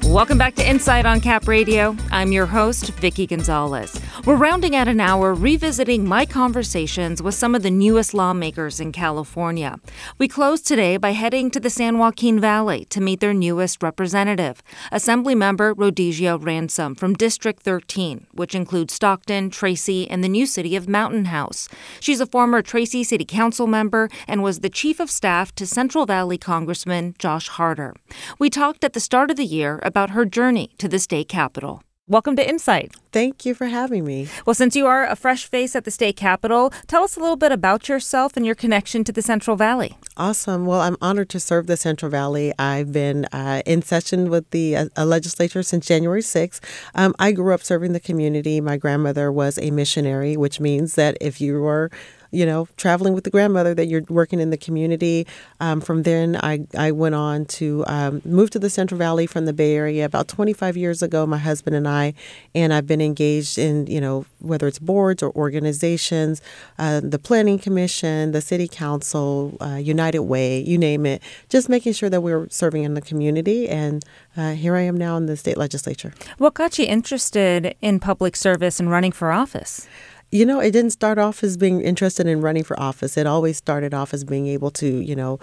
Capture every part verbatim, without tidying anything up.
Welcome back to Insight on Cap Radio. I'm your host, Vicki Gonzalez. We're rounding out an hour revisiting my conversations with some of the newest lawmakers in California. We close today by heading to the San Joaquin Valley to meet their newest representative, Assemblymember Rhodesia Ransom from District thirteen, which includes Stockton, Tracy, and the new city of Mountain House. She's a former Tracy City Council member and was the chief of staff to Central Valley Congressman Josh Harder. We talked at the start of the year about her journey to the state capitol. Welcome to Insight. Thank you for having me. Well, since you are a fresh face at the state capitol, tell us a little bit about yourself and your connection to the Central Valley. Awesome. Well, I'm honored to serve the Central Valley. I've been uh, in session with the uh, legislature since January sixth. Um, I grew up serving the community. My grandmother was a missionary, which means that if you were you know, traveling with the grandmother, that you're working in the community. Um, from then, I, I went on to um, move to the Central Valley from the Bay Area about twenty-five years ago, my husband and I, and I've been engaged in, you know, whether it's boards or organizations, uh, the Planning Commission, the City Council, uh, United Way, you name it, just making sure that we're serving in the community. And uh, here I am now in the state legislature. What got you interested in public service and running for office? You know, it didn't start off as being interested in running for office. It always started off as being able to, you know,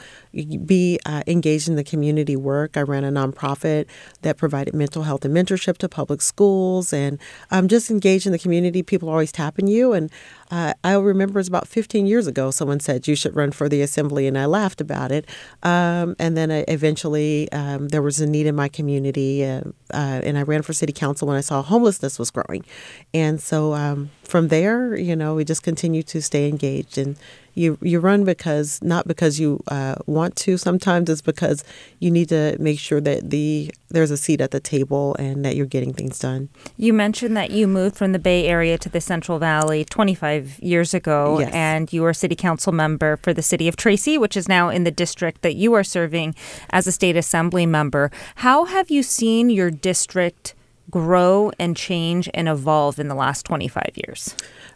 be uh, engaged in the community work. I ran a nonprofit that provided mental health and mentorship to public schools, and um, just engaged in the community. People are always tapping you. And uh, I remember it was about fifteen years ago, someone said, you should run for the assembly, and I laughed about it. Um, and then I eventually um, there was a need in my community, uh, uh, and I ran for city council when I saw homelessness was growing. And so um, from there, you know, we just continue to stay engaged, and you you run because not because you uh, want to. Sometimes it's because you need to make sure that the there's a seat at the table and that you're getting things done. You mentioned that you moved from the Bay Area to the Central Valley twenty-five years ago, yes. And you were a city council member for the city of Tracy, which is now in the district that you are serving as a state assembly member. How have you seen your district grow and change and evolve in the last twenty-five years?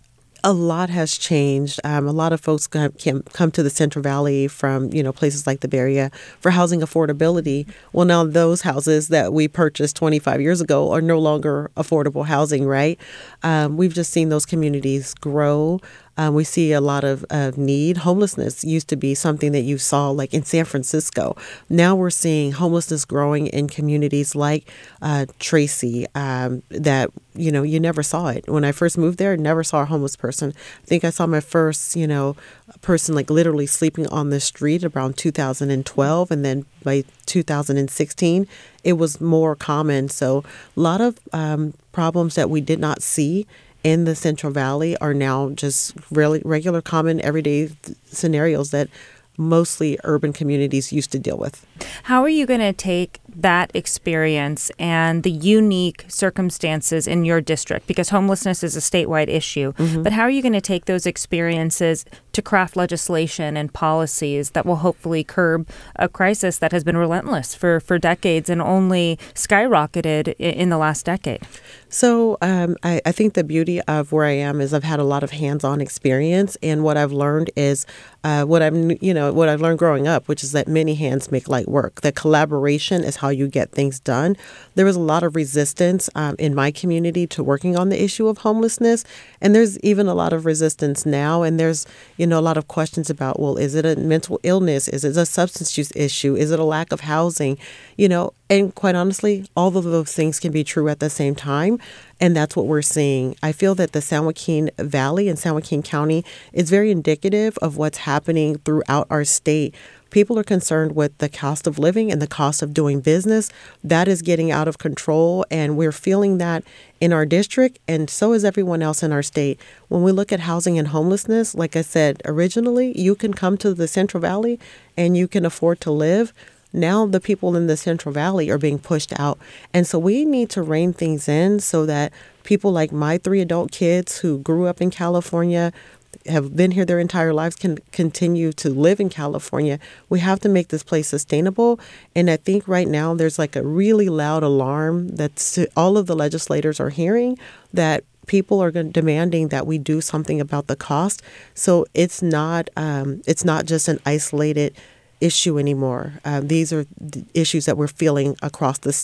A lot has changed. Um, a lot of folks can come to the Central Valley from, you know, places like the Bay Area for housing affordability. Well, now those houses that we purchased twenty-five years ago are no longer affordable housing, right? Um, we've just seen those communities grow. Um, we see a lot of, of need. Homelessness used to be something that you saw like in San Francisco. Now we're seeing homelessness growing in communities like uh, Tracy um, that, you know, you never saw it. When I first moved there, I never saw a homeless person. I think I saw my first, you know, person like literally sleeping on the street around two thousand twelve. And then by two thousand sixteen, it was more common. So a lot of um, problems that we did not see in the Central Valley are now just really regular, common, everyday th- scenarios that mostly urban communities used to deal with. How are you going to take that experience and the unique circumstances in your district? Because homelessness is a statewide issue. Mm-hmm. But how are you going to take those experiences to craft legislation and policies that will hopefully curb a crisis that has been relentless for, for decades and only skyrocketed in, in the last decade? So um, I, I think the beauty of where I am is I've had a lot of hands-on experience, and what I've learned is uh, what I'm, you know, what I've learned growing up, which is that many hands make light work. That collaboration is how you get things done. There was a lot of resistance um, in my community to working on the issue of homelessness, and there's even a lot of resistance now. And there's, you know, a lot of questions about, well, is it a mental illness? Is it a substance use issue? Is it a lack of housing? You know, and quite honestly, all of those things can be true at the same time. And that's what we're seeing. I feel that the San Joaquin Valley and San Joaquin County is very indicative of what's happening throughout our state. People are concerned with the cost of living and the cost of doing business. That is getting out of control, and we're feeling that in our district, and so is everyone else in our state. When we look at housing and homelessness, like I said originally, you can come to the Central Valley and you can afford to live. Now the people in the Central Valley are being pushed out. And so we need to rein things in so that people like my three adult kids who grew up in California, have been here their entire lives, can continue to live in California. We have to make this place sustainable. And I think right now there's like a really loud alarm that all of the legislators are hearing, that people are demanding that we do something about the cost. So it's not um, it's not just an isolated issue anymore. Uh, these are the issues that we're feeling across the state.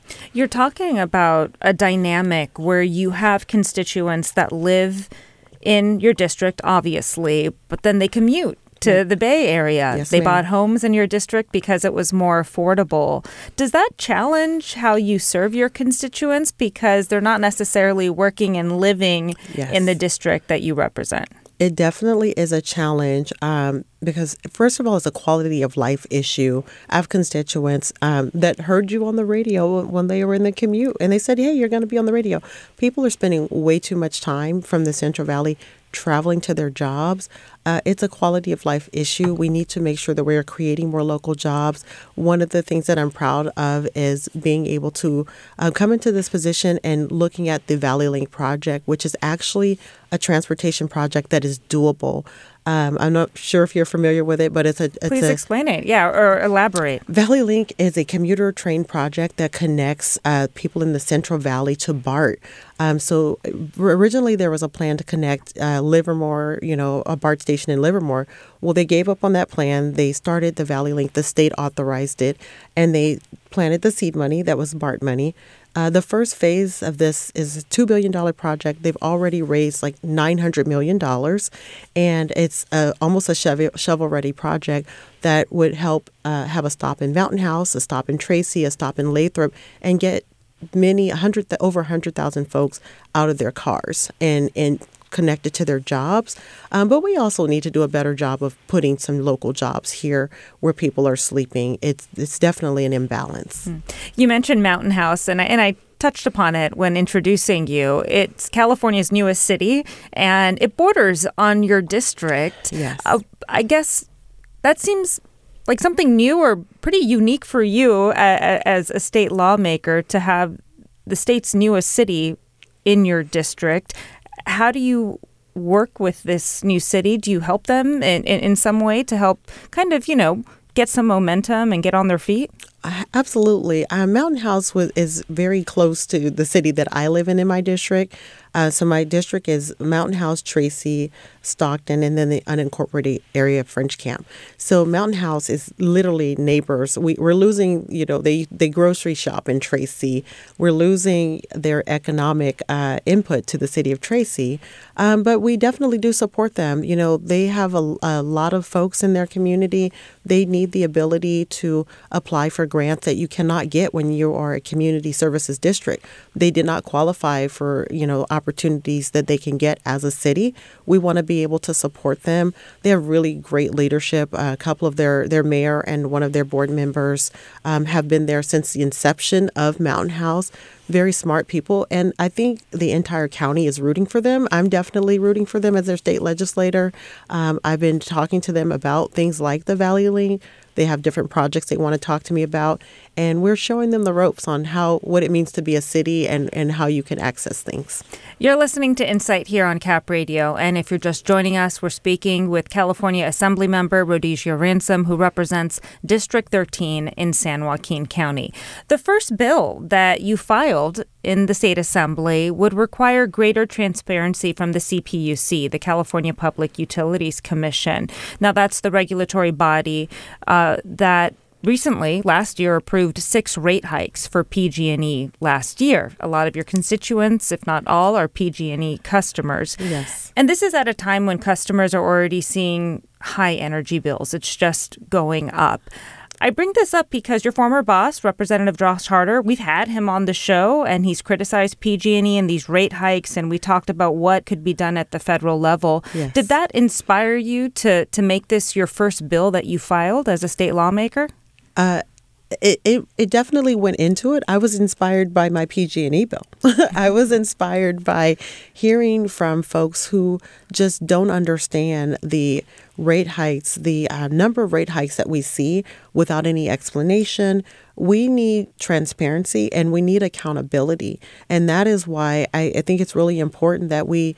You're talking about a dynamic where you have constituents that live in your district, obviously, but then they commute to the Bay Area. Yes, they ma'am. bought homes in your district because it was more affordable. Does that challenge how you serve your constituents because they're not necessarily working and living Yes. in the district that you represent? It definitely is a challenge um, because, first of all, it's a quality of life issue. I have constituents um, that heard you on the radio when they were in the commute, and they said, hey, you're going to be on the radio. People are spending way too much time from the Central Valley traveling to their jobs. Uh, it's a quality of life issue. We need to make sure that we're creating more local jobs. One of the things that I'm proud of is being able to uh, come into this position and looking at the Valley Link project, which is actually a transportation project that is doable. Um, I'm not sure if you're familiar with it, but it's a it's Please a, explain it. Yeah, or elaborate. Valley Link is a commuter train project that connects uh, people in the Central Valley to BART. Um, so originally there was a plan to connect uh, Livermore, you know, a BART station in Livermore. Well, they gave up on that plan. They started the Valley Link. The state authorized it, and they planted the seed money. That was BART money. Uh, the first phase of this is a two billion dollars project. They've already raised like nine hundred million dollars, and it's uh, almost a shovel, shovel-ready project that would help uh, have a stop in Mountain House, a stop in Tracy, a stop in Lathrop, and get many, one hundred, over one hundred thousand folks out of their cars and, and connected to their jobs. Um, but we also need to do a better job of putting some local jobs here where people are sleeping. It's it's definitely an imbalance. Mm. You mentioned Mountain House, and I, and I touched upon it when introducing you. It's California's newest city, and it borders on your district. Yes. Uh, I guess that seems like something new or pretty unique for you uh, as a state lawmaker to have the state's newest city in your district. How do you work with this new city? Do you help them in, in, in some way to help kind of, you know, get some momentum and get on their feet? Uh, absolutely. Uh, Mountain House was, is very close to the city that I live in in my district. Uh, so my district is Mountain House, Tracy, Stockton, and then the unincorporated area of French Camp. So Mountain House is literally neighbors. We, we're losing, you know, they, they grocery shop in Tracy. We're losing their economic uh, input to the city of Tracy. Um, but we definitely do support them. You know, they have a, a lot of folks in their community. They need the ability to apply for grants that you cannot get when you are a community services district. They did not qualify for, you know, opportunities that they can get as a city. We want to be able to support them. They have really great leadership. Uh, a couple of their, their mayor and one of their board members um, have been there since the inception of Mountain House. Very smart people. And I think the entire county is rooting for them. I'm definitely rooting for them as their state legislator. Um, I've been talking to them about things like the Valley Link. They have different projects they want to talk to me about. And we're showing them the ropes on how what it means to be a city and, and how you can access things. You're listening to Insight here on Cap Radio. And if you're just joining us, we're speaking with California Assemblymember Rhodesia Ransom, who represents District thirteen in San Joaquin County. The first bill that you filed in the state assembly would require greater transparency from the C P U C, the California Public Utilities Commission. Now, that's the regulatory body uh, that recently, last year, approved six rate hikes for P G and E last year. A lot of your constituents, if not all, are P G and E customers. Yes. And this is at a time when customers are already seeing high energy bills. It's just going up. I bring this up because your former boss, Representative Josh Harder, we've had him on the show, and he's criticized P G and E and these rate hikes, and we talked about what could be done at the federal level. Yes. Did that inspire you to, to make this your first bill that you filed as a state lawmaker? Uh, it, it it definitely went into it. I was inspired by my P G and E bill. I was inspired by hearing from folks who just don't understand the rate hikes, the uh, number of rate hikes that we see without any explanation. We need transparency and we need accountability. And that is why I, I think it's really important that we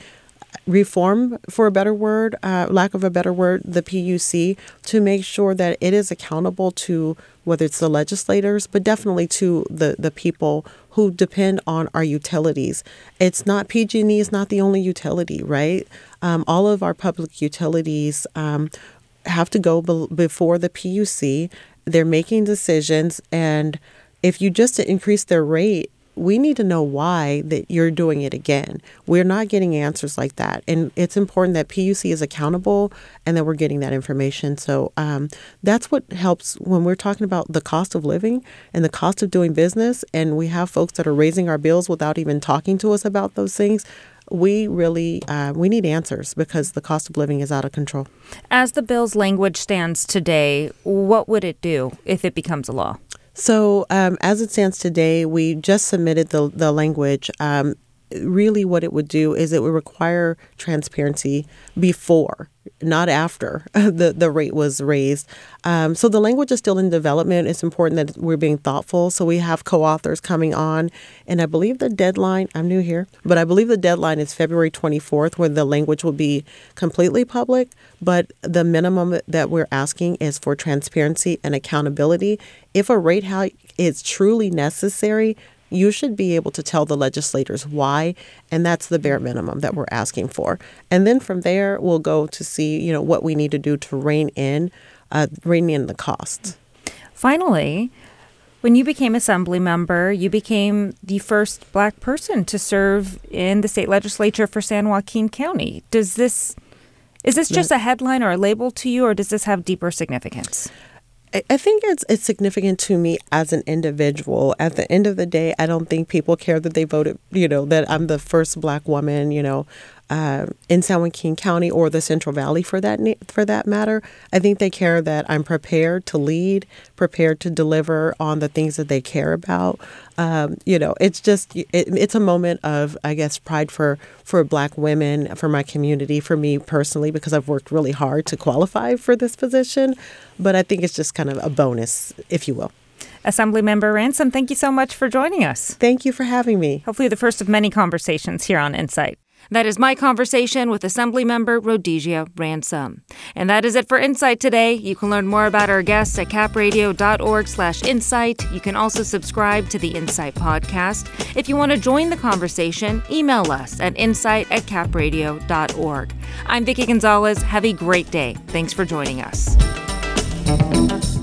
reform, for a better word, uh, lack of a better word, the P U C, to make sure that it is accountable to whether it's the legislators, but definitely to the, the people who depend on our utilities. It's not, P G and E is not the only utility, right? Um, all of our public utilities um, have to go be- before the P U C. They're making decisions, and if you just increase their rate, we need to know why that you're doing it again. We're not getting answers like that. And it's important that P U C is accountable and that we're getting that information. So um, that's what helps when we're talking about the cost of living and the cost of doing business. And we have folks that are raising our bills without even talking to us about those things. We really, uh, we need answers because the cost of living is out of control. As the bill's language stands today, what would it do if it becomes a law? So um, as it stands today, we just submitted the, the language. Um, really what it would do is it would require transparency before, not after the, the rate was raised. Um, so the language is still in development. It's important that we're being thoughtful. So we have co-authors coming on. And I believe the deadline, I'm new here, but I believe the deadline is February twenty-fourth, where the language will be completely public. But the minimum that we're asking is for transparency and accountability. If a rate hike is truly necessary, you should be able to tell the legislators why, and that's the bare minimum that we're asking for. And then from there, we'll go to see, you know, what we need to do to rein in, uh, rein in the costs. Finally, when you became assembly member, you became the first Black person to serve in the state legislature for San Joaquin County. Does this, is this just a headline or a label to you, or does this have deeper significance? I think it's it's significant to me as an individual. At the end of the day, I don't think people care that they voted, you know, that I'm the first Black woman, you know, uh, in San Joaquin County or the Central Valley for that for that matter. I think they care that I'm prepared to lead, prepared to deliver on the things that they care about. Um, you know, it's just it, it's a moment of, I guess, pride for for Black women, for my community, for me personally, because I've worked really hard to qualify for this position. But I think it's just kind of a bonus, if you will. Assemblymember Ransom, thank you so much for joining us. Thank you for having me. Hopefully the first of many conversations here on Insight. That is my conversation with Assemblymember Rhodesia Ransom. And that is it for Insight today. You can learn more about our guests at capradio.org slash insight. You can also subscribe to the Insight podcast. If you want to join the conversation, email us at insight at capradio.org. I'm Vicki Gonzalez. Have a great day. Thanks for joining us.